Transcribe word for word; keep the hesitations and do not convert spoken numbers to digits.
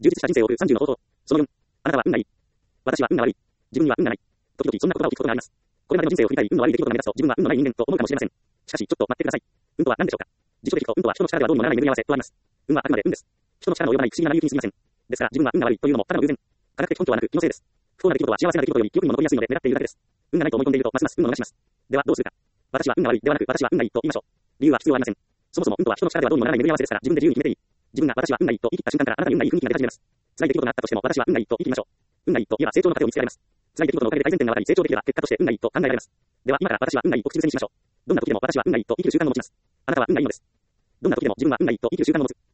充実した人生を送るさんじゅうの方法。そのよん、あなたは運がいい。私は運が悪い。自分には運がない。時々そんな言葉を聞くことがあります。これまでの人生を振り返り、運の悪い出来事が目立つと、自分は運のない人間と思うかもしれません。しかし、ちょっと待ってください。運とは何でしょうか。辞書で聞くと、運とは人の力ではどうにもならない巡り合わせとあります。運はあくまで運です。人の力の及ばない不思議な内容に過ぎません。ですから、自分は運が悪いというのもただの偶然。科学的根拠はなく、気のせいです。不幸な出来事は幸せな出来事より記憶にも残りやすいので狙っているだけです。運がないと思い込んでいると、ますます運を逃します。では、どうするか。私は運が悪いではなく、私は運がいいと言いましょう。理由は必要ありません。そもそも運とは人の力ではどうにもならない巡り合わせですから、自分で自由に決めていい。自分が私は運がいいと言い切った瞬間からあなたに運がいい雰囲気が出始めます。辛い出来事があったとしても、私は運がいいと言い切りましょう。運がいいと言えば成長の糧を見つけられます。辛い出来事のおかげで改善点が分かり、成長できれば結果として運がいいと考えられます。では、今から私は運がいいを口癖にしましょう。どんな時でも私は運がいいと言い切る習慣を持ちます。あなたは運がいいのです。どんな時でも自分は運がいいと言い切る習慣を持つ。